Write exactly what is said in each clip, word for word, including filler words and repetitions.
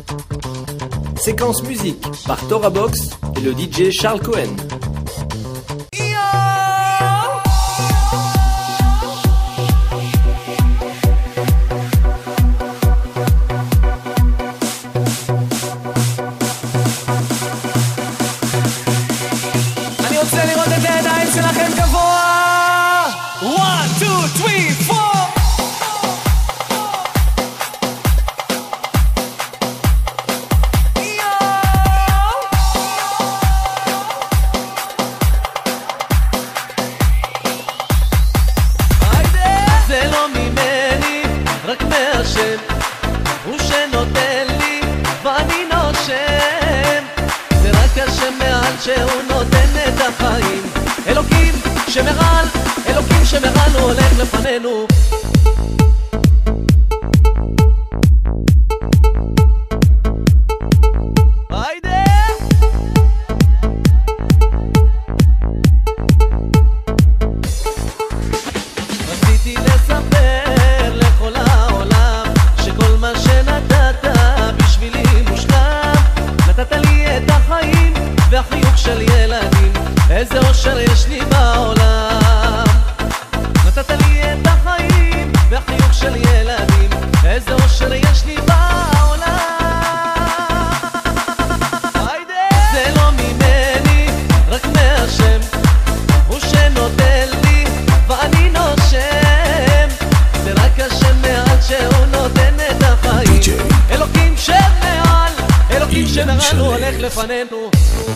Séquence musique par Tora Box et le D J Charles Cohen. אני רוצה לראות את הידיים שלכם גבוה. one, two, three, four. שהוא נותן את החיים. אלוקים שמעל, אלוקים שמעל, הוא הולך לפנינו. היידה! רציתי לספר לכל העולם שכל מה שנתת בשבילי מושלם. נתת לי את החיים והחיוך של ילדים, איזה אושר יש לי בעולם. נתת לי את החיים והחיוך של ילדים, איזה אושר יש לי בעולם. זה לא ממני, רק מהשם, הוא שנותן לי ואני נושם. זה רק השם מעל שהוא נותן את החיים. אלוקים שמעל, אלוקים שמעל, הוא הולך לפנינו.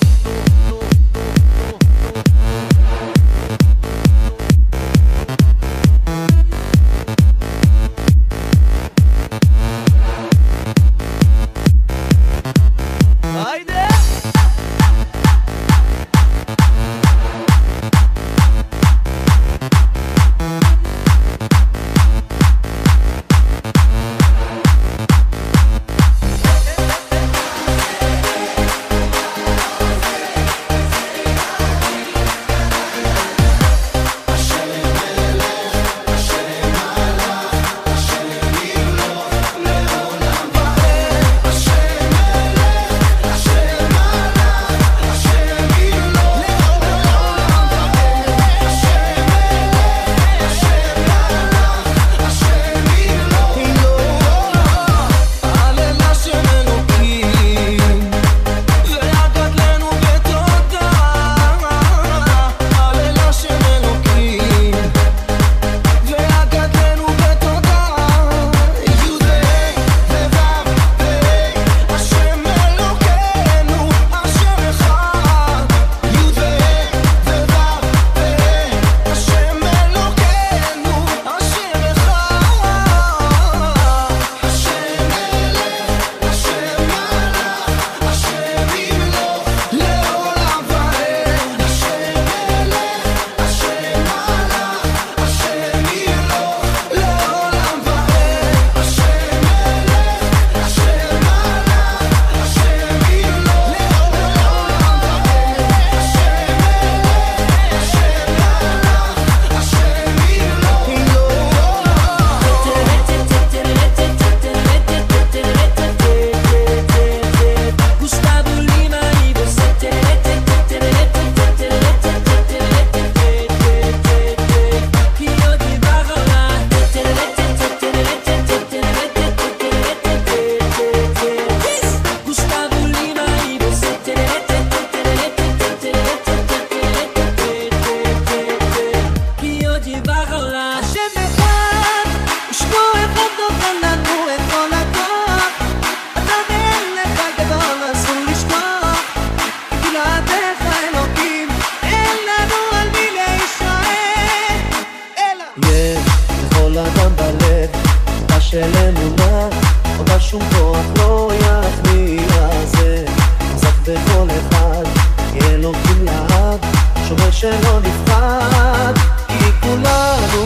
שלא נפחד, כי כולנו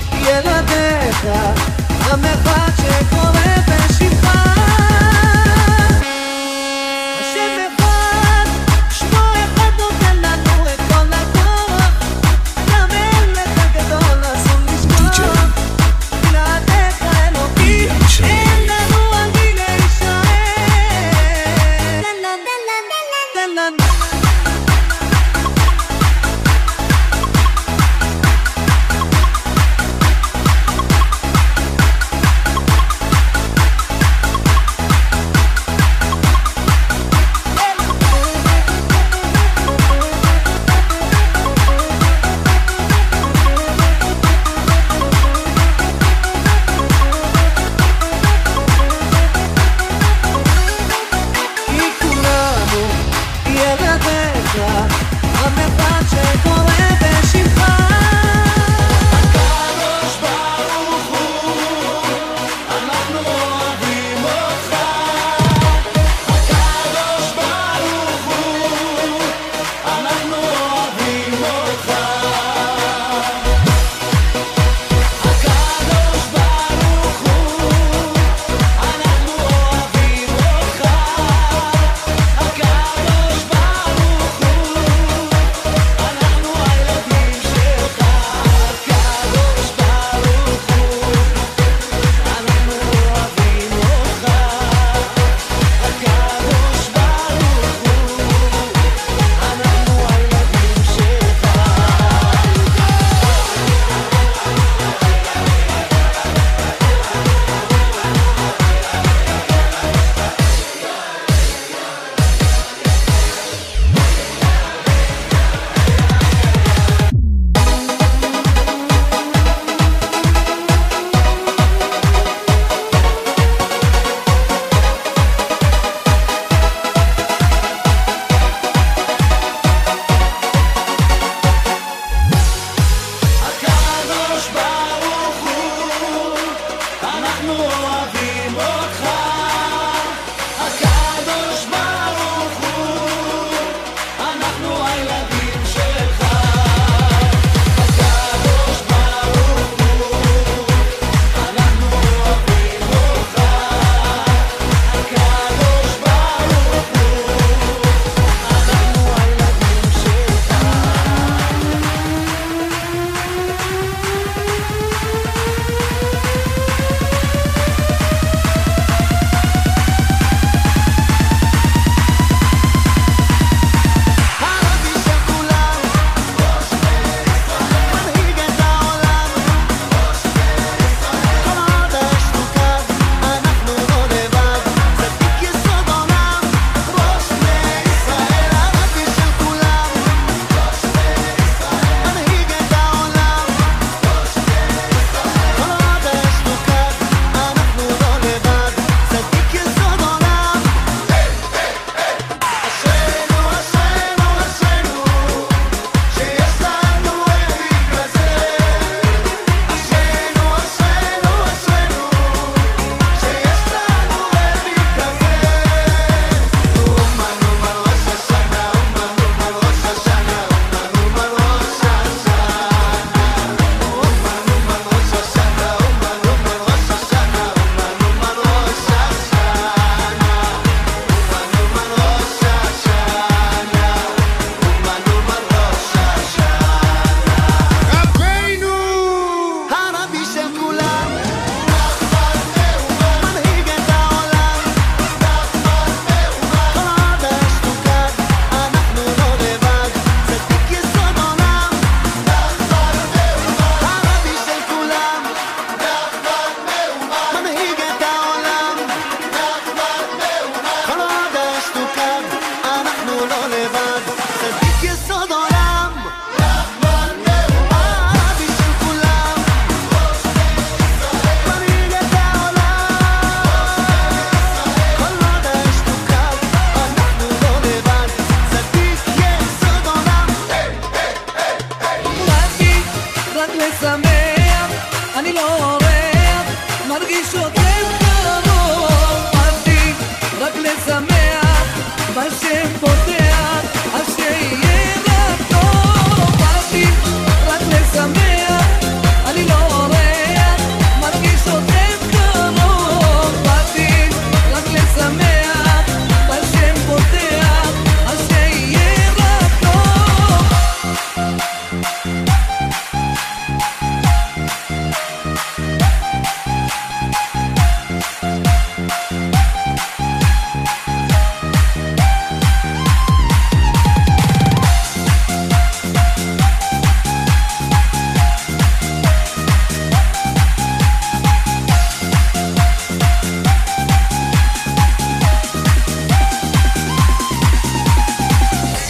ילדיך, המרחק שקורה בשבחה. השם אחד, שמו אחד נותן לנו את כל הכוח, גם המלך הגדול אסור לשכוח, בלעדיך אלוקים, אין לנו על מי להישען.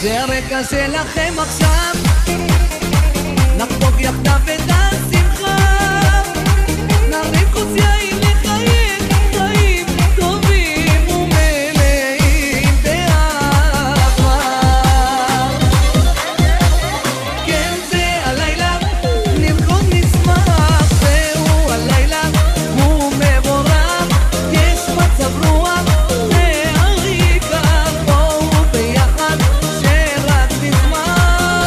זה הרקע שלכם עכשיו, נחגוג יחדיו את השמחה, נרים כוס יין לחיים, חיים טובים ומלאים באהבה. כן, זה הלילה, נרקוד נשמח, זהו הלילה, הוא מבורך, יש מצב רוח, זה העיקר, בואו ביחד שרק נשמח.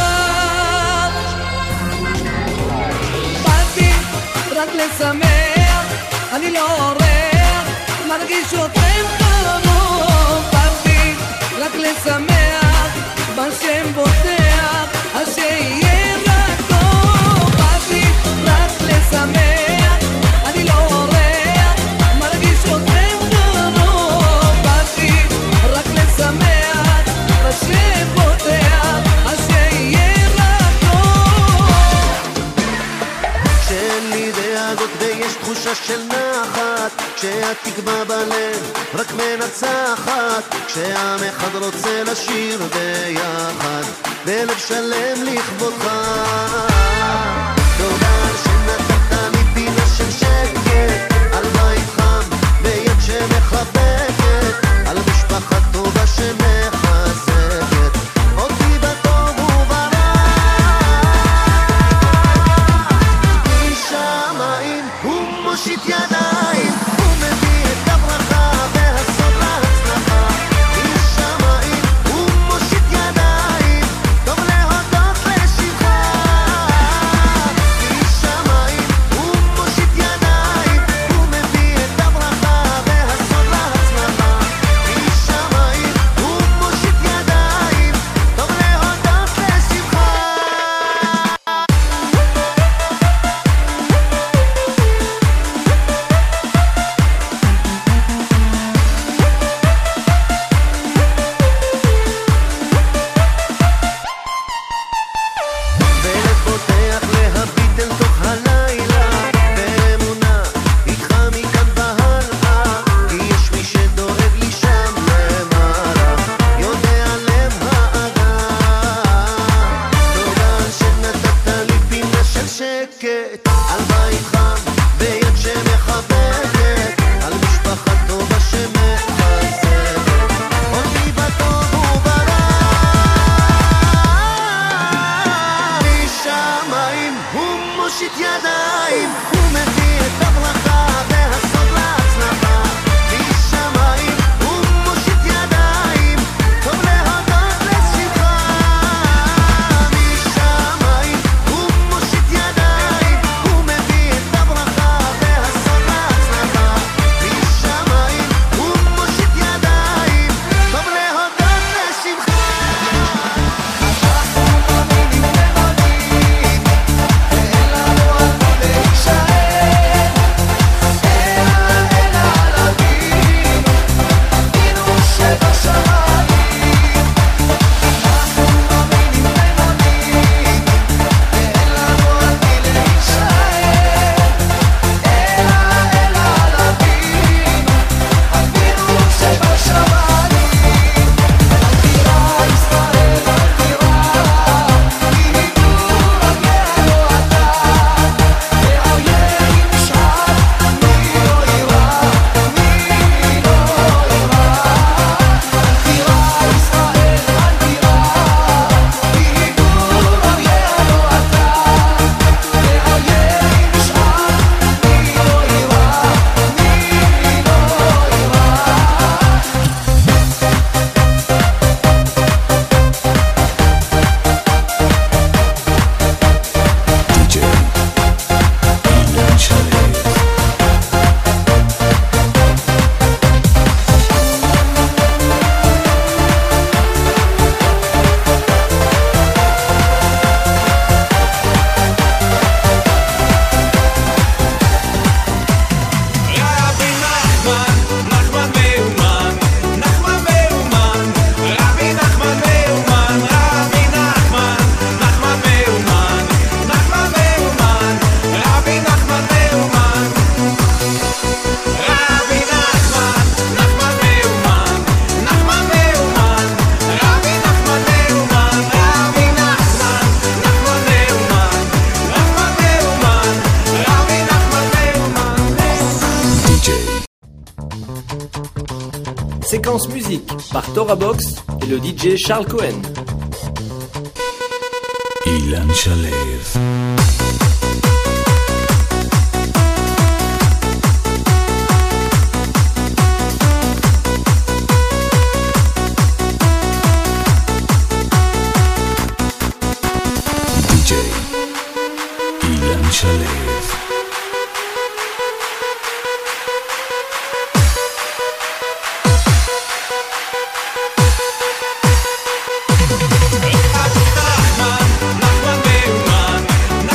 באתי רק לשמח, אני לא עורר, מרגיש אתכם קרוב. באתי רק לשמח, בשם בוטח, אז שיהיה רק טוב. באתי רק לשמח, אני לא עורר, מרגיש אתכם קרוב. באתי רק לשמח, בשם בוטח, אז שיהיה רק טוב. כשאין לי דאגות ויש תחושה של נחת, כשהתקווה בלב רק מנצחת, כשעם אחד רוצה לשיר ביחד ולב שלם לכבודך. תודה על שנתת לי פינה של שקט, על בית חם ויד שמחבקת, על משפחה טובה שמחזקת אותי בטוב וברע. משמיים הוא מושיט ידיים, הוא מביא את הברכה והסוד להצלחה. משמיים הוא מושיט ידיים, טוב להודות לשבחה. Séquence musique par Torah Box et le D J Charles Cohen. אילן שלו. נחמן, נחמן ואומן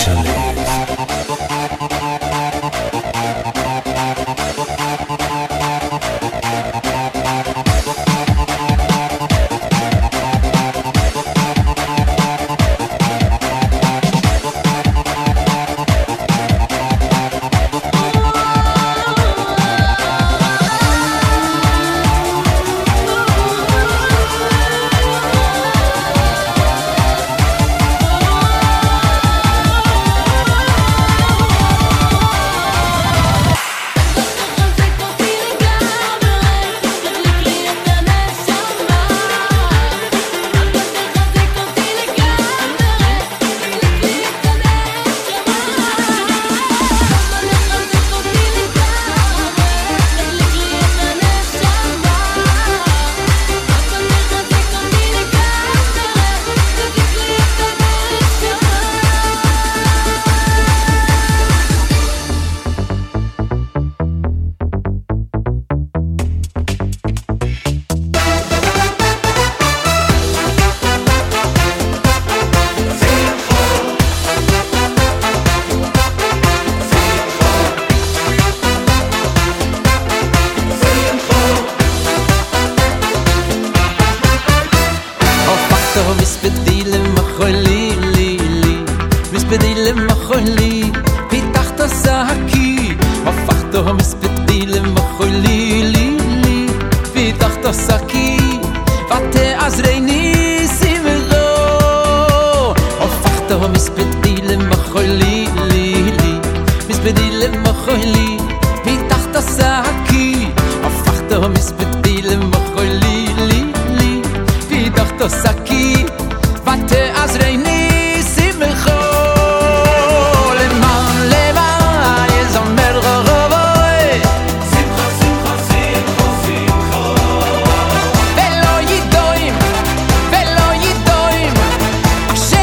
שלו.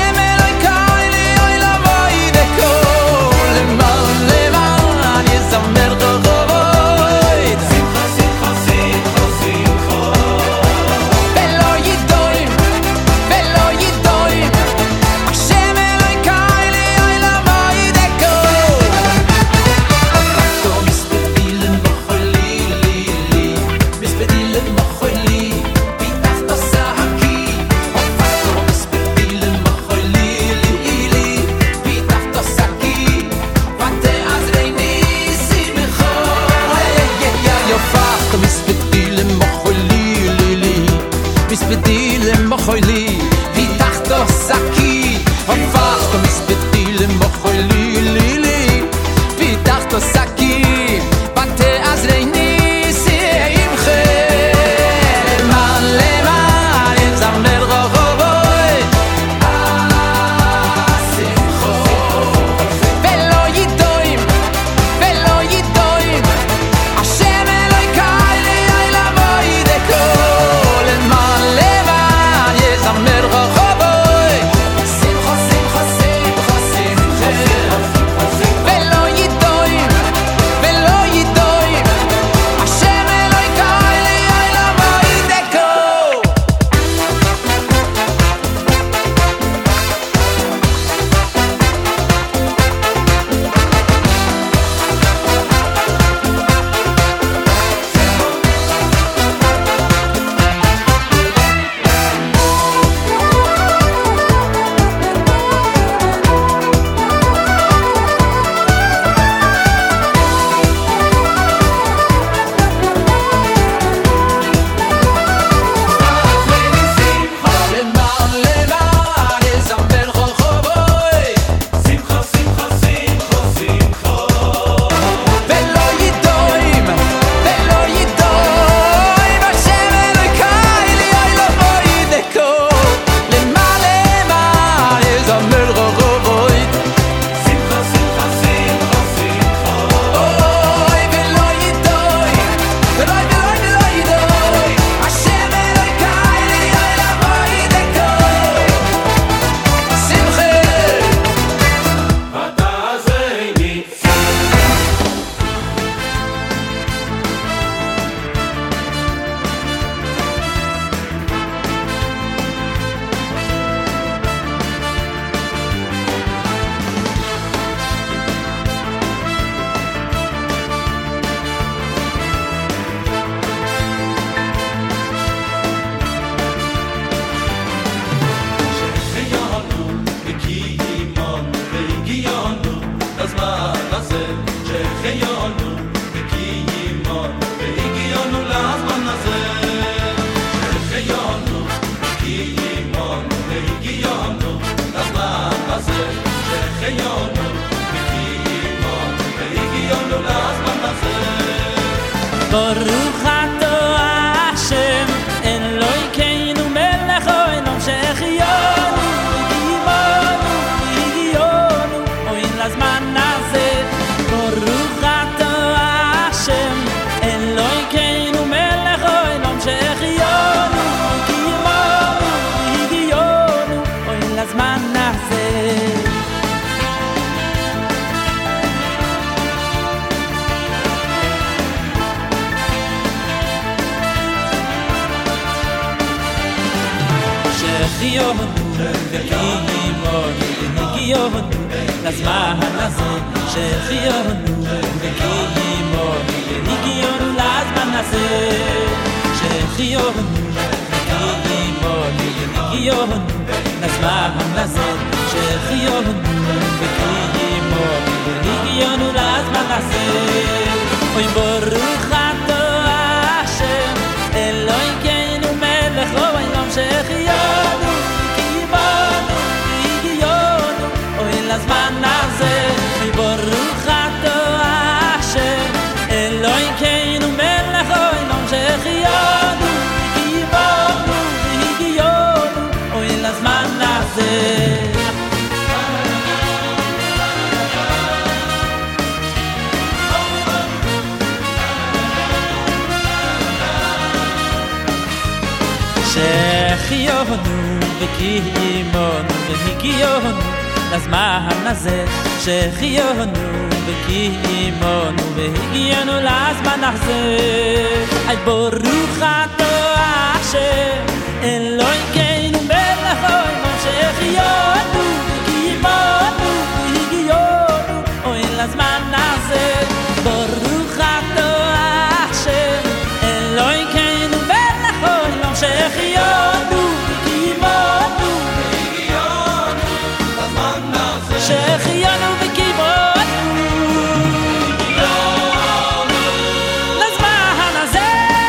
Some וקיימנו והגיענו לזמן הזה שהחיינו וקיימנו והגיענו לזמן הזה שהחיינו וקיימנו והגיענו לזמן הזה שהחיינו וקיימנו והגיענו לזמן הזה ברוך אתה השם אלוהינו מלך העולם שהחיינו וקיימנו והגיענו אוי לזמן הזה ברוך אתה השם אלוהינו מלך העולם שהחיינו וקיימנו והגיענו אוי לזמן הזה שהחיינו וקיימנו והגיענו לזמן הזה שהחיינו וקיימנו והגיענו לזמן הזה שהחיינו וקיימנו והגיענו לזמן הזה שהחיינו וקיימנו והגיענו לזמן הזה אוי ברוך אתה השם אלוהינו מלך העולם שהחיינו וקיימנו והגיענו אוי לזמן הזה ברוך אתה השם אלוהינו מלך העולם שהחיינו וקיימנו והגיענו אוי לזמן הזה שהחיינו וקיימנו והגיענו לזמן הזה שהחיינו וקיימנו והגיענו לזמן הזה אי ברוך אתה השם אלוהינו מלך העולם שהחיינו וקיימנו והגיענו אוי לזמן הזה ברוך אתה השם אלוהינו מלך העולם שהחיינו וקיימנו והגיענו לזמן הזה שהחיינו וקיימנו לזמן הזה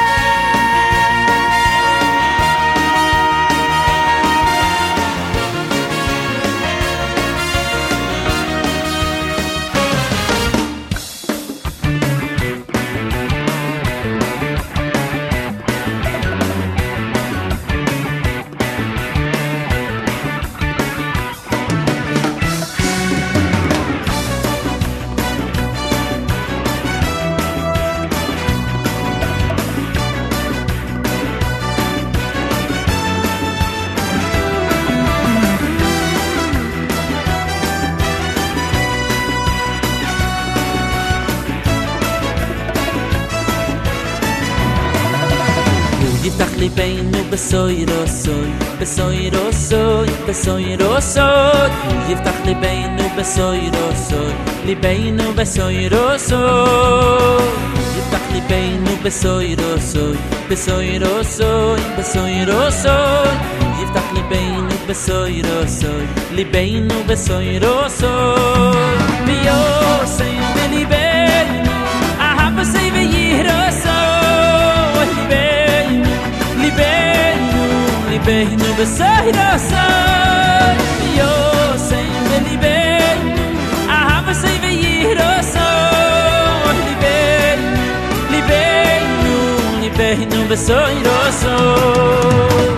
ליבנו בסוירו סוי בסוירו סוי בסוירו סוי יפתח ליבנו בסוירו סוי ליבנו בסוירו סוי יפתח ליבנו בסוירו סוי בסוירו סוי בסוירו סוי יפתח ליבנו בסוירו סוי ליבנו בסוירו סוי ביוסי וליבנו אהב סי ויירו סוי ליבנו ליבנו ליבנו בסוירו סוי ביוסי וליבנו אהב סי ויירו סוי ליבנו ליבנו ליבנו בסוירו סוי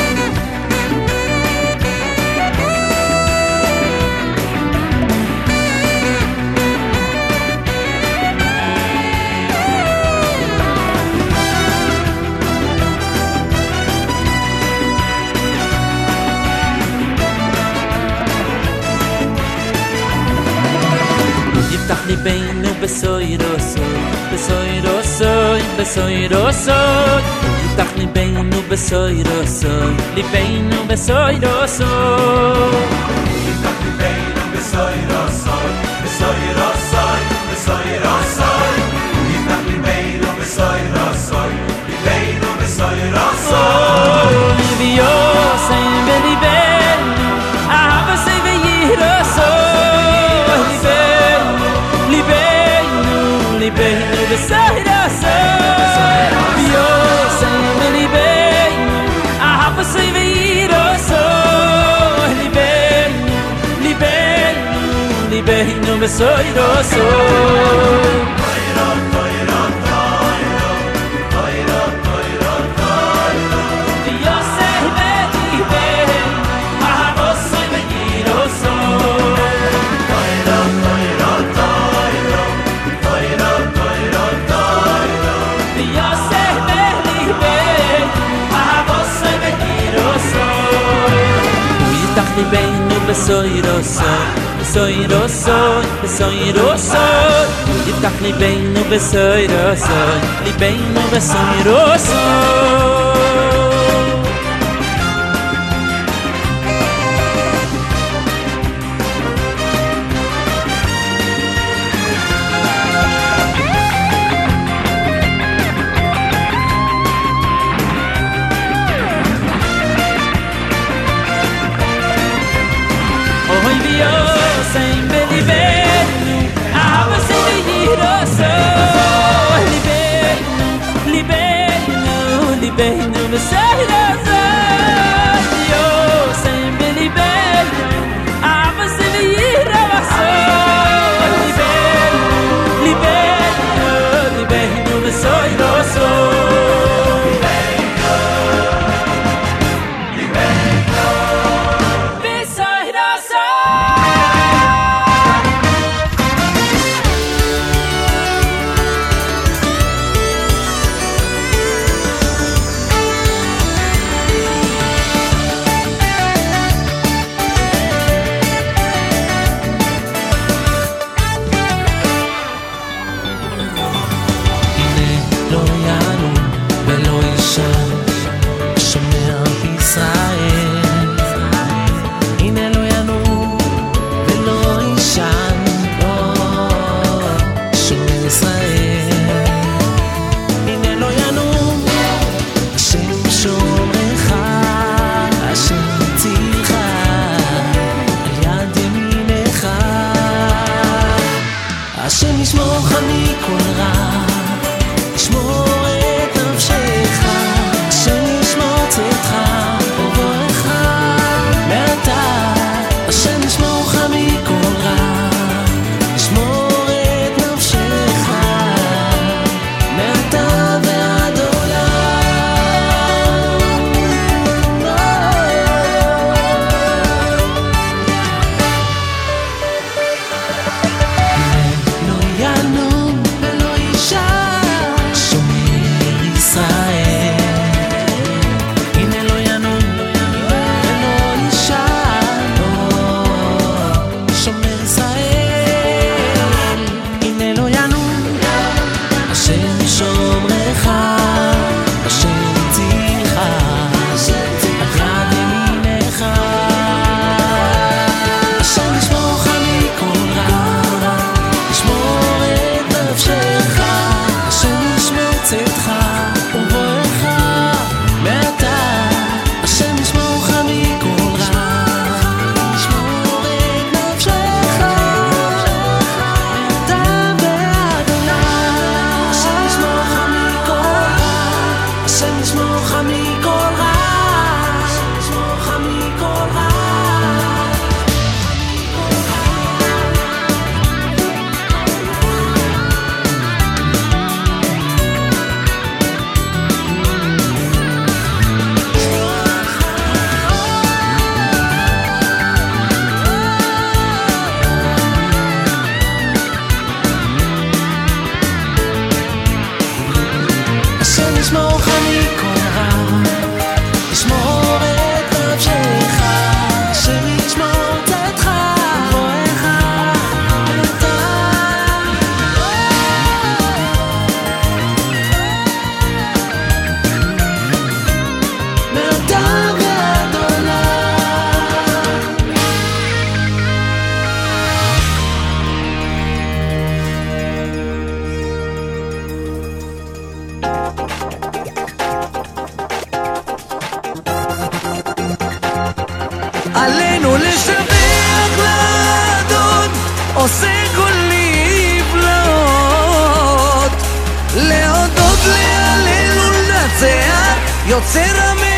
ליבנו בסוירו סוי בסוירו סוי בסוירו סוי יפתח ליבנו בסוירו סוי ליבנו בסוירו סוי יפתח ליבנו בסוירו סוי בסוירו סוי בסוירו סוי יפתח ליבנו בסוירו סוי ליבנו בסוירו סוי ביוסי וליבנו אהב סי ויירו ליבנו בסוירוסוי ליבנו בסוירוסוי, בסוירוסוי, בסוירוסוי יפתח ליבנו בסוירוסוי, ליבנו בסוירוסוי ליבנו בסוירוסוי יוסם בליבנו אבא סבירוסוי ליבנו, ליבנו, ליבנו בסוירוסוי ליבנו, ליבנו בסוירוסוי עלינו לשבח לאדון עושה כל נפלאות, להודות להלל ולנצח יוצר המאורות.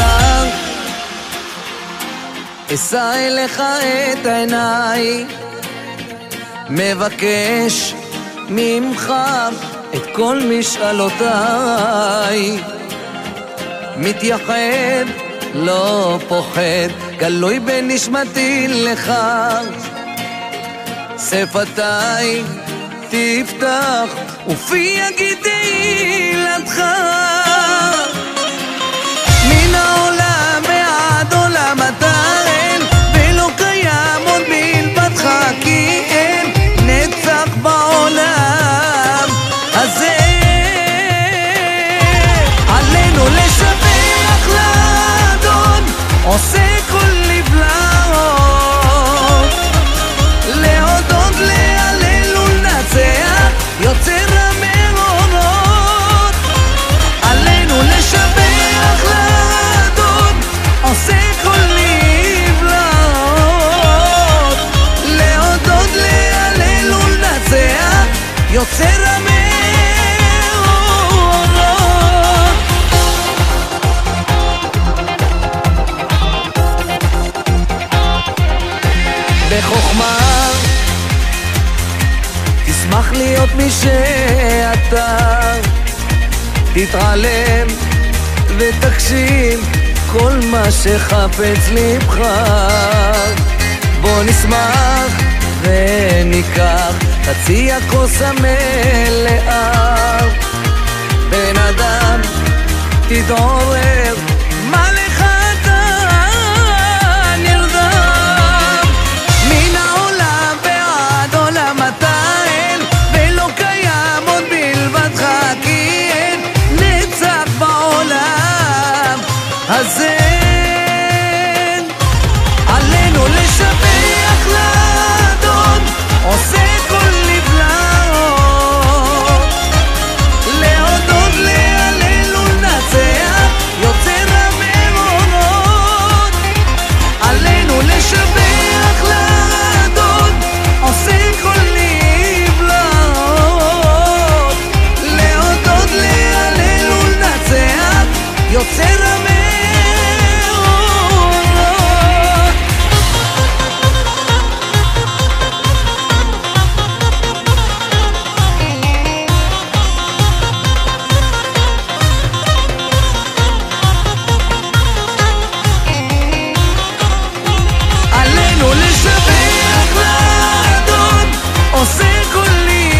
מחר אשא אליך את עיניי, מבקש ממך את כל משאלותיי, מתייחד לא פוחד, גלוי בנשמתי לך, שפתיי תפתח ופי יגיד תהילתך. מן העולם ועד עולם אתה אין, ולא קיים עוד מלבדך, כי אין נצח בעולם הזה. עלינו לשבח לאדון עושה כל נפלאות, להודות להלל ולנצח יוצר המאורות. עלינו לשבח לאדון עושה כל נפלאות, להודות להלל ולנצח יוצר המאורות. בחוכמה תשמח להיות מי שאתה, תתעלם ותקשיב כל מה שחפץ לבך. בוא נשמח וניקח חצי הכוס המלאה. בן אדם תתעורר, מה לך אתה נרדם? מן העולם ועד עולם אתה אין, ולא קיים עוד מלבדך, כי אין נצח בעולם הזה. עלינו לשבח לאדון עושה כל נפלאות, להודות להלל ולנצח יוצר המאורות. עלינו לשבח לאדון עושה כל נפלאות, להודות להלל ולנצח יוצר המאורות. עלינו לשבח לאדון עושה כל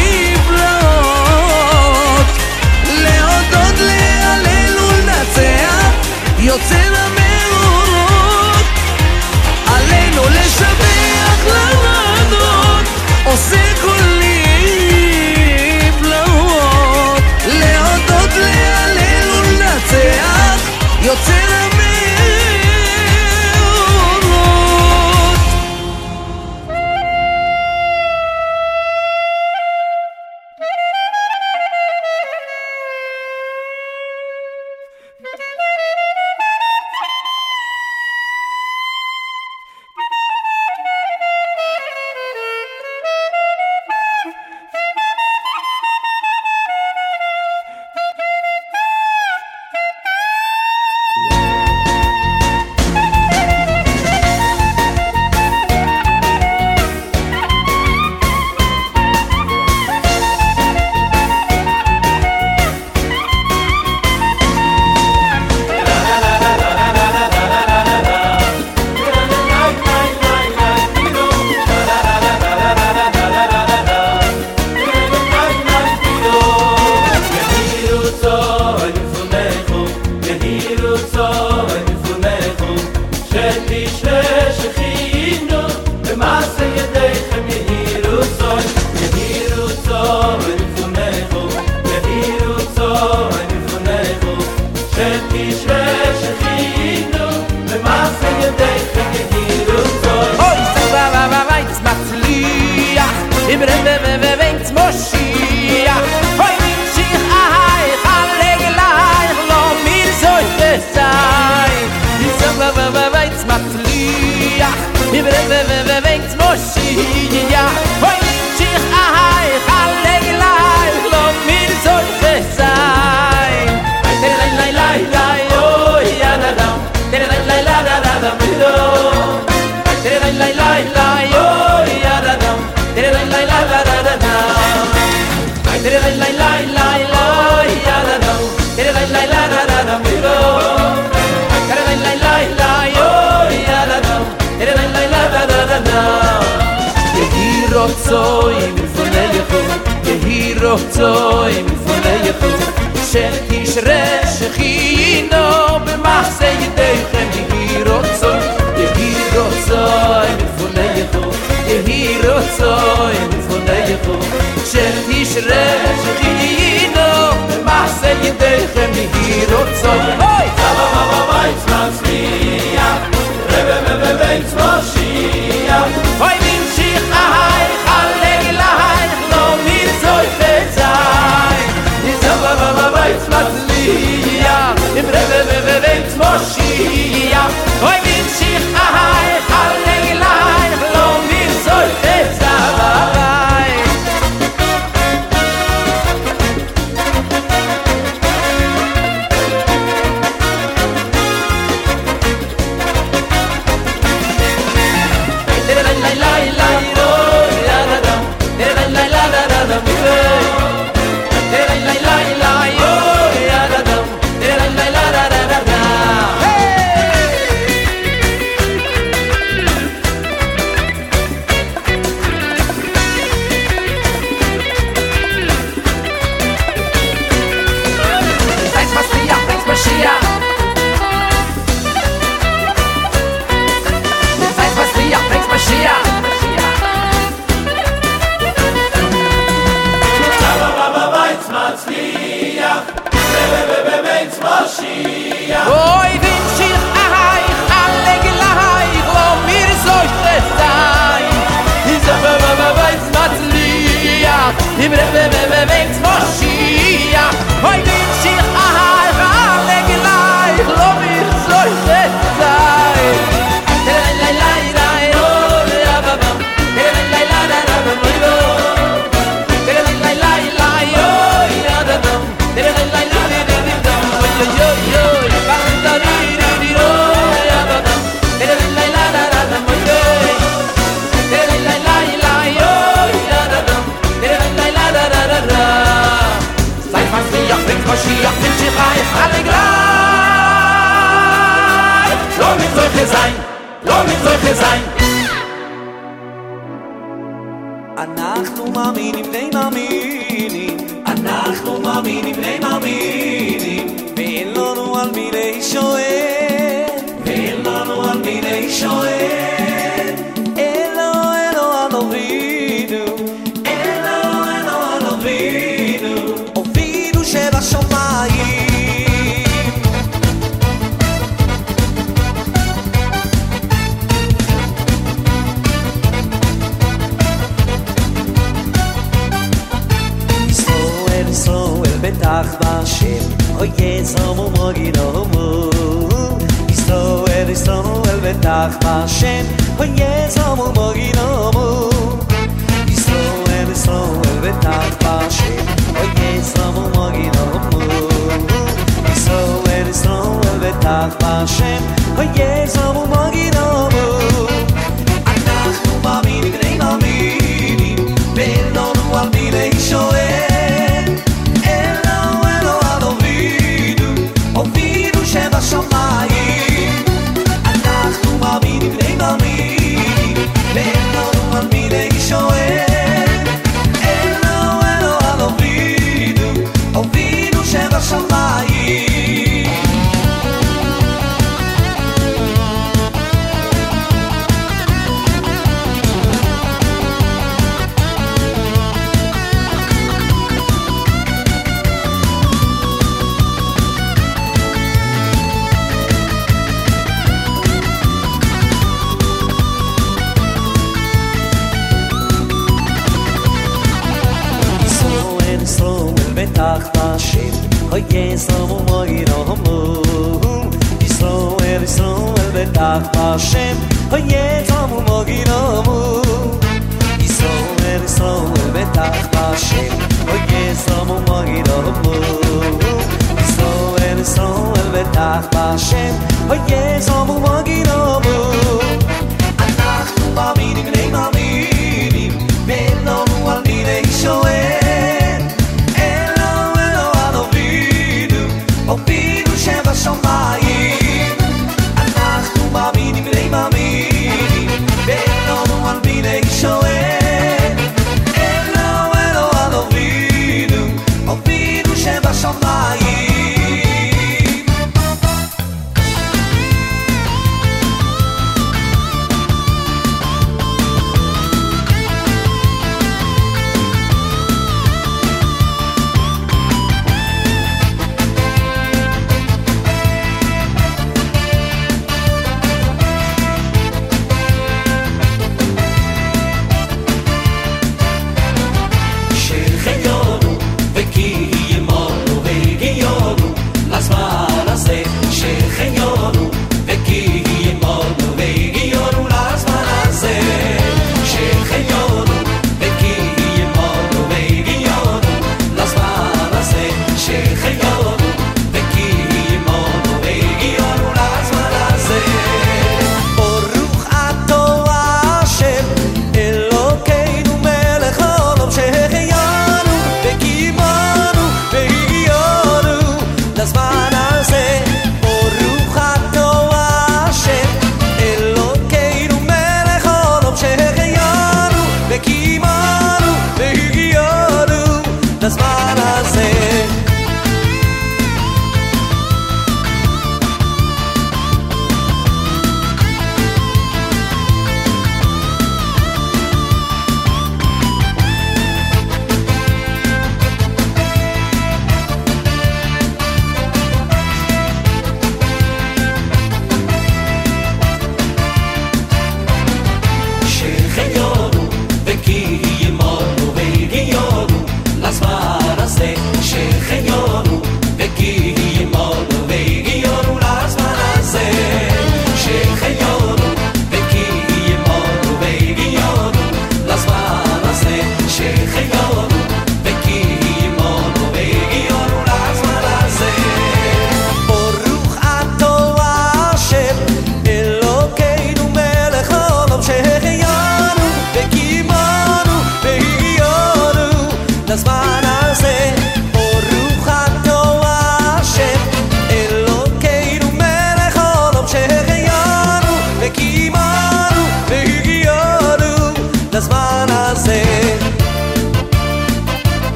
נפלאות, להודות להלל ולנצח יוצר המאורות. עלינו לשבח לאדון עושה כל נפלאות, להודות להלל ולנצח יוצר המאורות. רצוי מפונייכו שתשרה שכינו במעשה ידיכם יהי רצוי יהי רצוי מפונייכו יהי רצוי מפונייכו שתשרה שכינו במעשה ידיכם יהי רצוי אוי! סבא בבא בייץ מצליח רבא בבא בייץ מושיח אוי נמשיך אהייך הלילייך לא מרצוי חצי סבא בבא בייץ מצליח רבא בבא בייץ מושיח אוי נמשיך אהייך הלילייך לא מרצוי חצי אוי ונמשיך אהייך הלילייך לא מרצוי חצי סבא בבא בייץ מצליח רבא בבא בייץ מושיח אוי ונמשיך אהייך הלילייך לא מרצוי חצי משיח נמשיך אהייך הלילייך לא מרצוי חצי לא מרצוי חצי אנחנו מאמינים די מאמינים אנחנו מאמינים די מאמינים ואין לנו על מי להישען ואין לנו על מי להישען אלו אלו על אבינו אלו אלו על אבינו אבינו שבשמיים בטח בשם אוי יזמו מוגינומו ישראל ישראל בטח בשם אוי יזמו מוגינומו ישראל ישראל בטח בשם אוי יזמו מוגינומו ישראל ישראל בטח בשם אוי יזמו מוגינומו אנחנו מאמינים בני מאמינים ואין לנו על מי להישען בשמיים אנחנו מאמינים בני מאמינים ואין לנו על מי להישען אלו אלו על אבינו אבינו שבשמיים בטח בשם אוי יזמו מוגינומו ישראל ישראל בטח בשם אוי יזמו מוגינומו ישראל ישראל בטח בשם אוי יזמו מוגינומו ישראל ישראל בטח בשם אוי יזמו מוגינומו אנחנו מאמינים בני מאמינים ואין לנו על מי להישען אבינו שבשמיים אנחנו מאמינים בני מאמינים ואין לנו על מי להישען אלו אלו על אבינו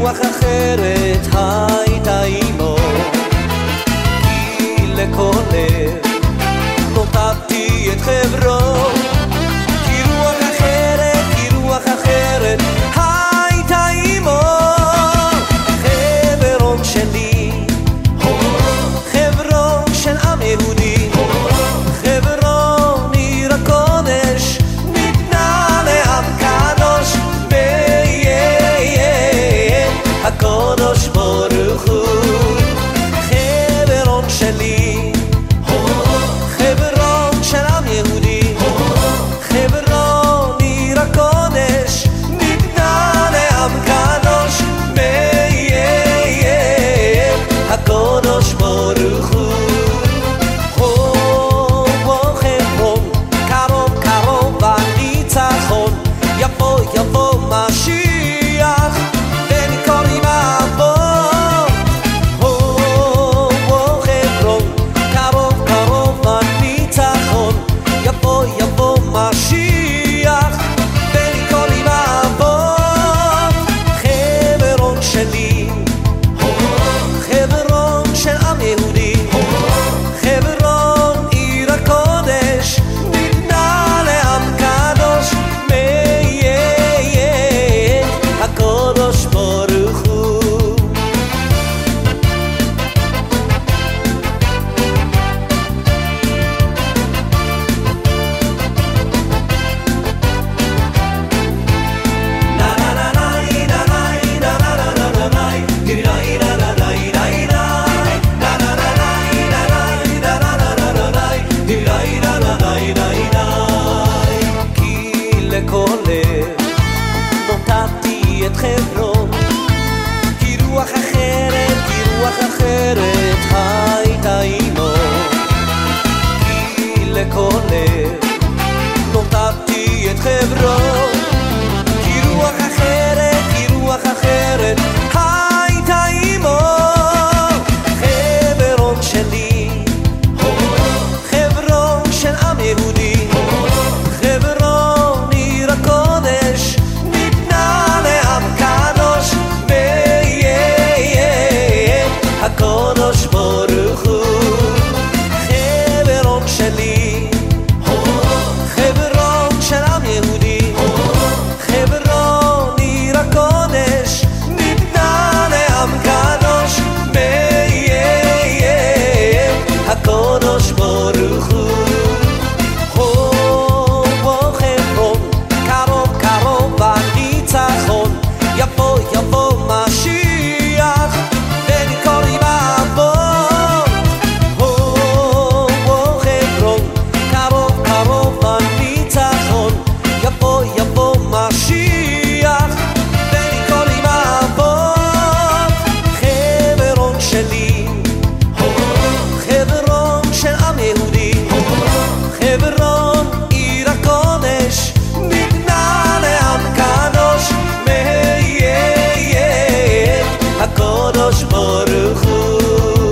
רוח אחרת הייתה עמו, כי לכל לב נותבתי את חברון, כי רוח אחרת, כי רוח אחרת הייתה עמו. חברון שלי, חברון של עם יהודי, חברון עיר הקודש, ניתנה לעם קדוש, הקודש ברוך הוא. חברון שלי, חברון של עם יהודי, חברון עיר הקודש, ניתנה לעם קדוש, הקודש ברוך הוא. חברון קרוב קרוב הניצחון, יבוא יבוא משיח ונקוראים אבות. חברון קרוב קרוב הניצחון, יבוא יבוא משיח ונקוראים אבות. חברון שלי, חברון של עם יהודי, חברון עיר הקודש, ניתנה לעם קדוש, הקודש ברוך הוא. כי לכל לב נותבתי את חברון, כי רוח אחרת, כי רוח אחרת הייתה עמו, כי לכל לב נותבתי את חברון, כי רוח אחרת, כי רוח אחרת הייתה עמו. חברון שלי, חברון של עם יהודי, חברון עיר הקודש, ניתנה לעם קדוש, הקודש ברוך הוא. חברון שלי, חברון של עם יהודי, חברון עיר הקודש, ניתנה לעם קדוש, הקודש ברוך הוא. חברון קרוב קרוב הניצחון, יבוא יבוא משיח ונקוראים אבות. חברון קרוב קרוב הניצחון, יבוא יבוא משיח ונקוראים אבות. חברון שלי, חברון של עם יהודי, חברון עיר הקודש, ניתנה לעם קדוש, הקודש ברוך הוא.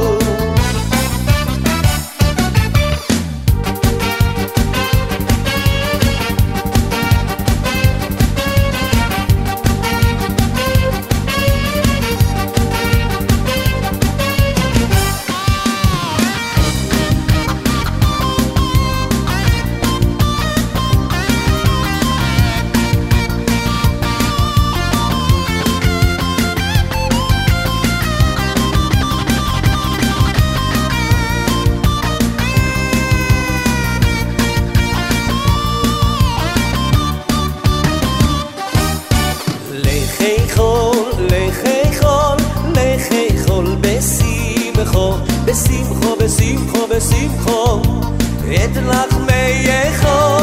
בשמחו בשמחו בשמחו את לחמייכו,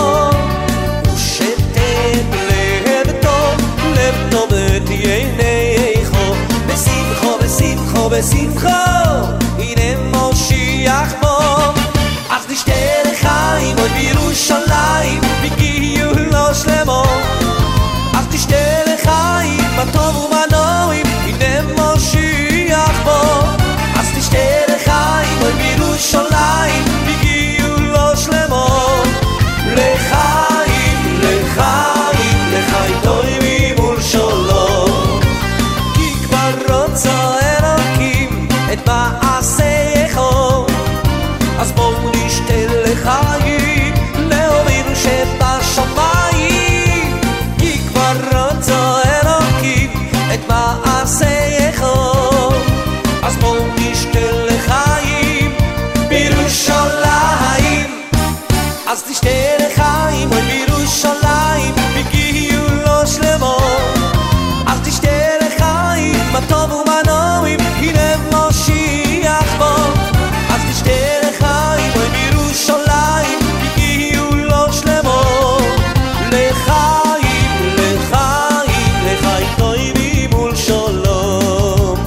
ושתן לב טוב לב טוב את עיניכו. בשמחו בשמחו בשמחו הנה מושיח בו, אז נשתה לחיים עוד בירושלים וגיעו לו שלמו. אז נשתה לחיים מה טוב ומה נעים, הנה מושיח בו. אז נשתה לחיים עוד בירושלים וגיעו לו שלמו. נשתה לחיים אוי בירושלים הגיעו לו שלמות אז נשתה לחיים מה טוב ומה נעים הנה משיח בו אז נשתה לחיים אוי בירושלים הגיעו לו שלמות לחיים לחיים לחיים טובים ולשלום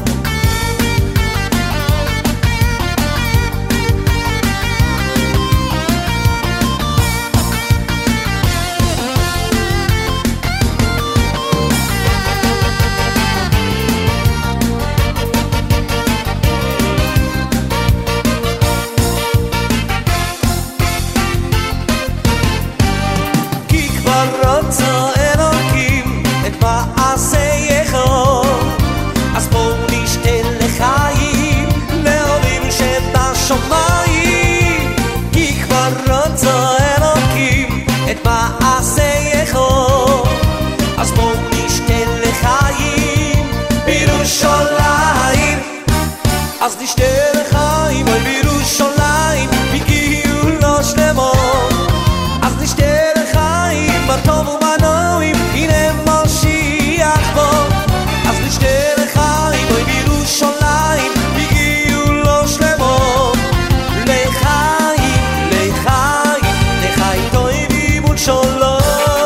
כי כבר רוצה אלוקים את מעשייך אז בואו נשתה לחיים לאורים שבשמיים כי כבר רוצה אלוקים את מעשייך אז בואו נשתה לחיים בירושלים אז נשתה לחיים אוי בירושלים הגיעו לו שלמות אז נשתה לחיים מה טוב ומה נעים הנה משיח בו אז נשתה לחיים אוי בירושלים הגיעו לו שלמות לחיים לחיים לחיים טובים ולשלום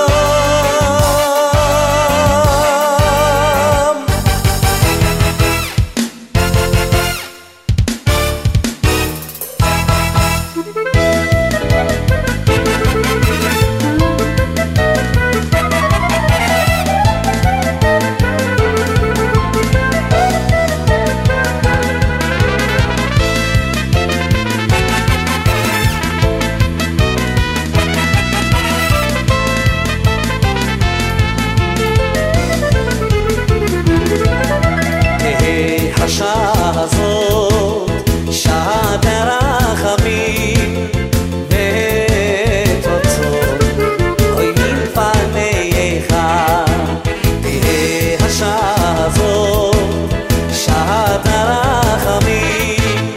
השעה הזאת שעת הרחמים ותוצאות אוי מלפניך תהיה השעה הזאת שעת הרחמים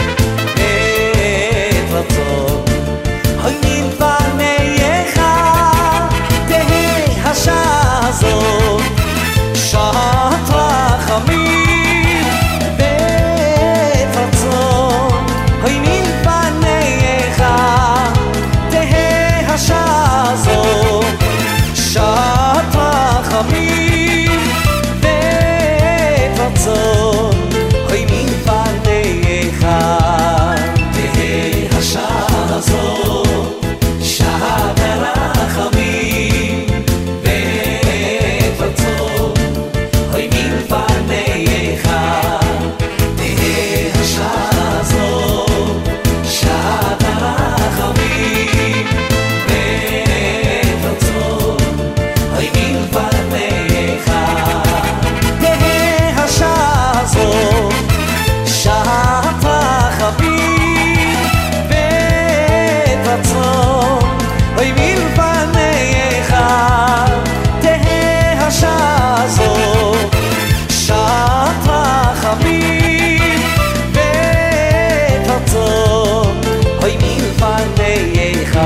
ותוצאות אוי מלפניך תהיה השעה הזאת שעת רחמים השעה הזו שעת רחמים ורצון אוי מלפניך תהא השעה הזו שעת רחמים ורצון אוי מלפניך תהא השעה הזו שעת רחמים אוי מלפניך תהא השעה הזו שעת רחמים ורצון אוי מלפניך תהא השעה הזו שעת רחמים ורצון אוי מלפניך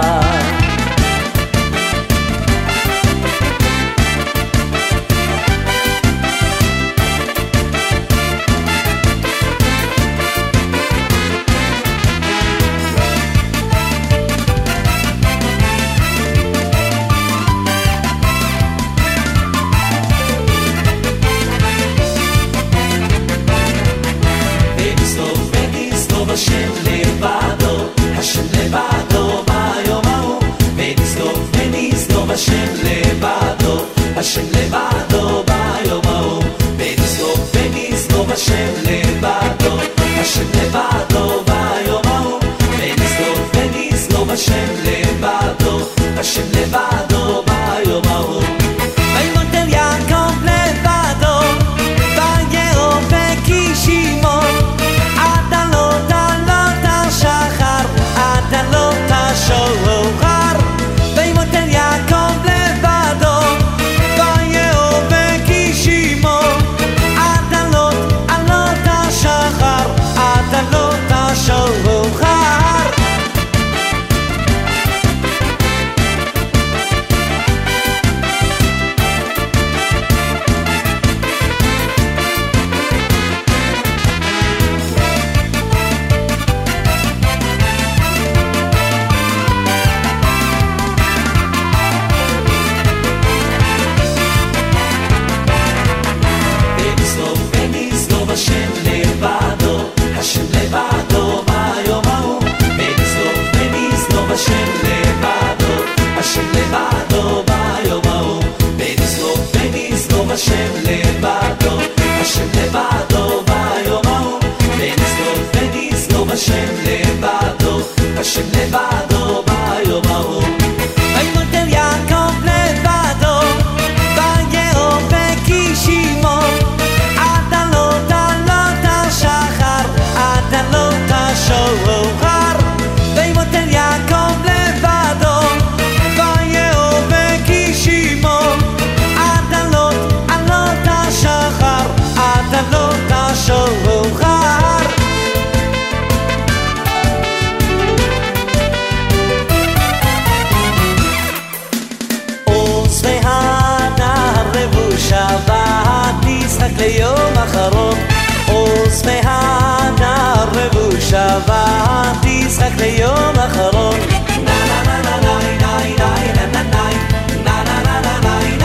השם לבדו, השם לבדו ביום ההוא ונשגוב ונשגוב השם לבדו, השם לבדו ביום ההוא ונשגוב ונשגוב השם לבדו, השם לבדו ביום ההוא ונשגוב ונשגוב השם לבדו, השם לבדו ביום ההוא וימותל יעקב לבדו וירא וכי שמעון עדלות עלות השחר עדלות השחר וימותל יעקב לבדו וירא וכי שמעון עדלות עלות השחר עדלות השחר והנער לבוש אהבה תשחק ליום אחרון נה נה נה נה נה נה נה נה נה נה נה נה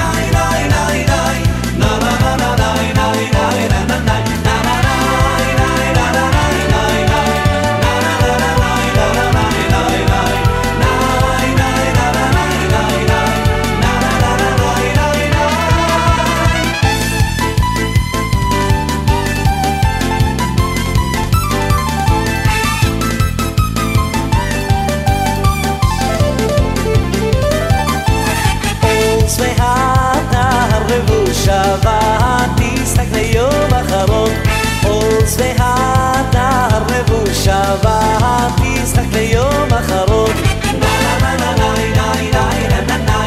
שווה תשחק ליום אחרון עוז והנער לבוש שווה תשחק ליום אחרון נה נה נה נה נה נה נה נה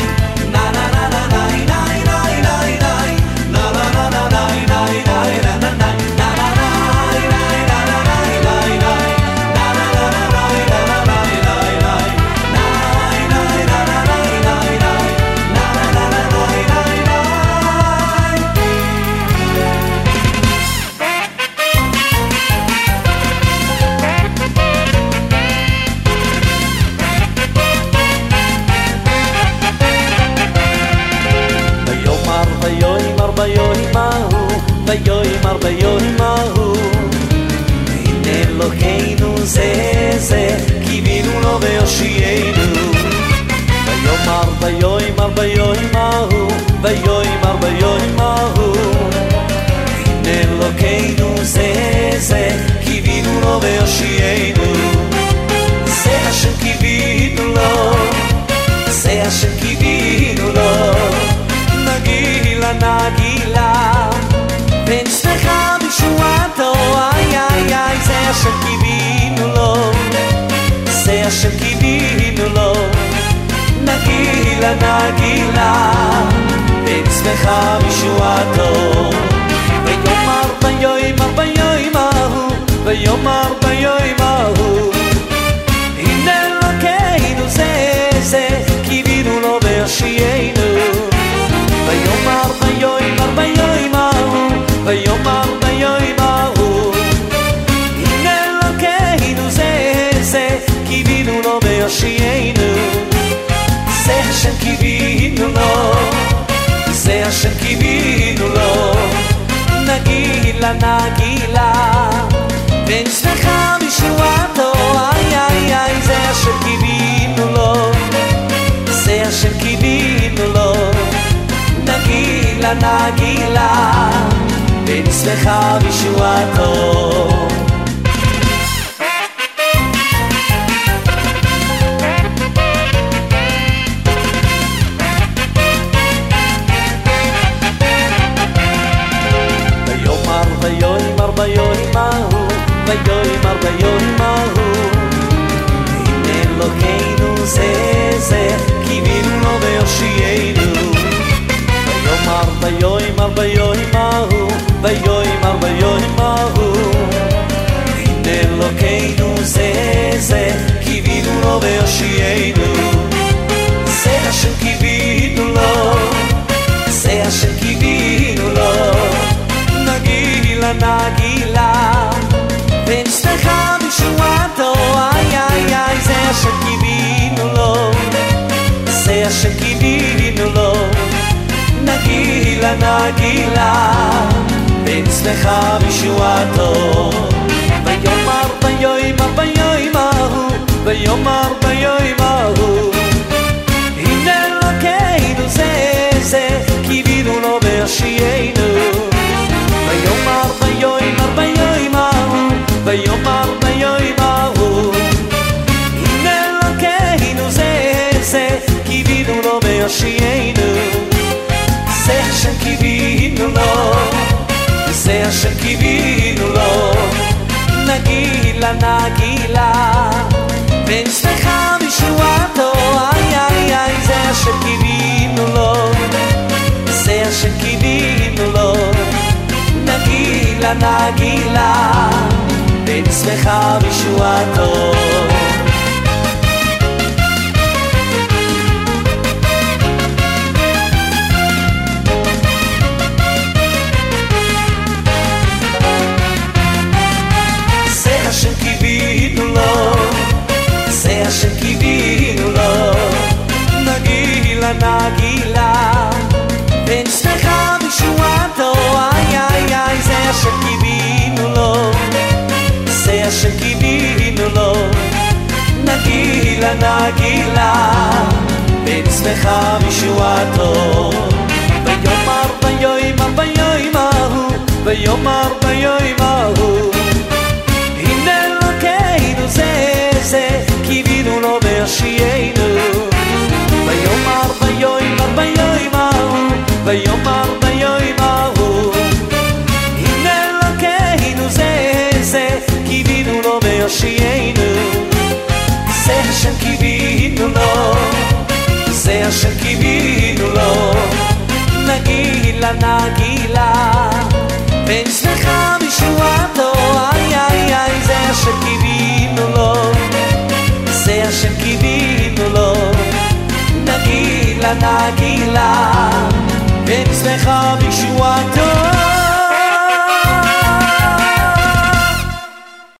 ויאמר ביום ההוא הנה אלוקינו זה זה קיווינו לו ויושיענו ויאמר ויאמר ביום ההוא ויאמר ביום ההוא הנה אלוקינו זה זה קיווינו לו ויושיענו זה אשר קיווינו לו זה אשר קיווינו לו נגילה נגילה בן שמחה בשועתו איי איי איי זה אשר קיווינו לו זה אשר קיווינו לו נגילה נגילה בן שמחה בשועתו ויאמר ביום ביום ההוא ויאמר ביום ההוא הנה אלוקינו זה זה קיווינו לו ויושיענו ויאמר ביום ביום ההוא ויאמר ביום ההוא הנה אלוקינו זה זה קיווינו לו ויושיענו זה אשר קיווינו לו זה אשר קיווינו לו נגילה נגילה בן שמחה בשועתו איי איי איי זה אשר קיווינו לו זה אשר קיווינו לו נגילה נגילה בן שמחה בשועתו ויאמר ויאמר ביום ההוא ויאמר ביום ההוא הנה אלוקינו זה זה קיווינו לו ויושיענו ויאמר ויאמר ביום ההוא ויאמר ביום ההוא הנה אלוקינו זה זה קיווינו לו ויושיענו זה אשר קיווינו לו זה אשר קיווינו לו נגילה נגילה בן שמחה בשועתו איי איי איי זה אשר קיווינו לו זה אשר קיווינו לו נגילה נגילה בן שמחה בשועתו ויאמר ביום ביום ההוא ויאמר ביום ההוא הנה אלוקינו זה זה קיווינו לו ויושיענו ויאמר ביום ביום ההוא ויאמר ביום ההוא הנה אלוקינו זה זה קיווינו לו ויושיענו זה אשר קיווינו לו זה אשר קיווינו לו נגילה נגילה בן שמחה בשועתו איי איי איי זה אשר קיווינו לו זה אשר קיווינו לו נגילה נגילה בן שמחה בשועתו נגילה בן שמחה משועתו ויאמר ביום ביום ההוא ויאמר ביום ההוא הנה אלוקינו זה זה קיווינו לו והשיענו ויאמר ביום ביום ההוא ויאמר ביום ההוא הנה אלוקינו זה זה קיווינו לו והשיענו זה השם קיווינו לו זה השם קיווינו לו נגילה נגילה בן שמחה משועתו איי איי איי זה השם קיווינו לו זה השם קיווינו לו נגילה נגילה בן שמחה משועתו